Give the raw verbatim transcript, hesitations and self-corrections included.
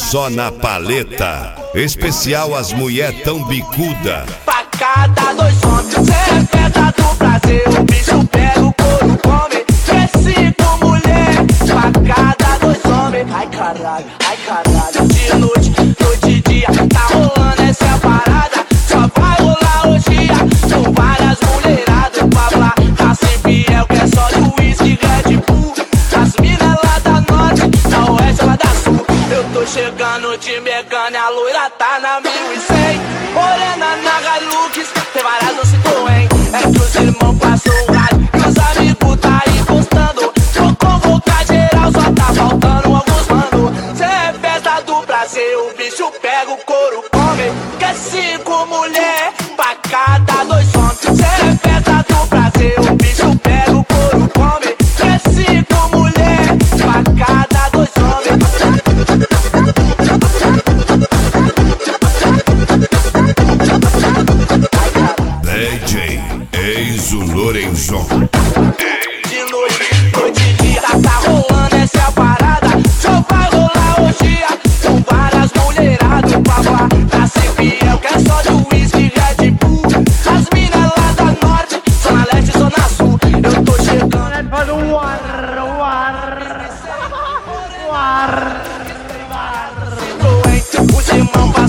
só na paleta. Especial as mulher tão bicuda. Facada, dois homens, cê é festa do prazer. O bicho pega, o couro come. É cinco mulher, facada, dois homens. Ai caralho, ai caralho. De noite, noite e dia, tá rolando essa parada. Só vai rolar hoje, com várias mulheradas. Babá, tá sem fiel, que é só do whisky, Red Bull. As minas lá da norte, da oeste, lá da sul. Eu tô chegando de Mecânia, a loira tá na mil e cem. Morena na Hilux, tem várias no Citroën. É que os irmãos passam o rádio e os amigos tá aí postando. Vou convocar geral, só tá faltando alguns mano. Cê é festa do prazer, o bicho pega, o couro come. Quer cinco mulher, pra cada dois homens. Cê é festa do prazer, o bicho pega, o couro come. Quer cinco mulher, pra cada dois homens. D J Enzo Lorenzon. De noite, noite e dia, tá rolando essa parada. Só vai rolar hoje, com várias mulheradas. O babá tá sem fiel, que é só do whisky, Red Bull. As minas lá da norte, zona leste, zona sul. Eu tô chegando. Faz um ar, um ar, um ar. Os irmãos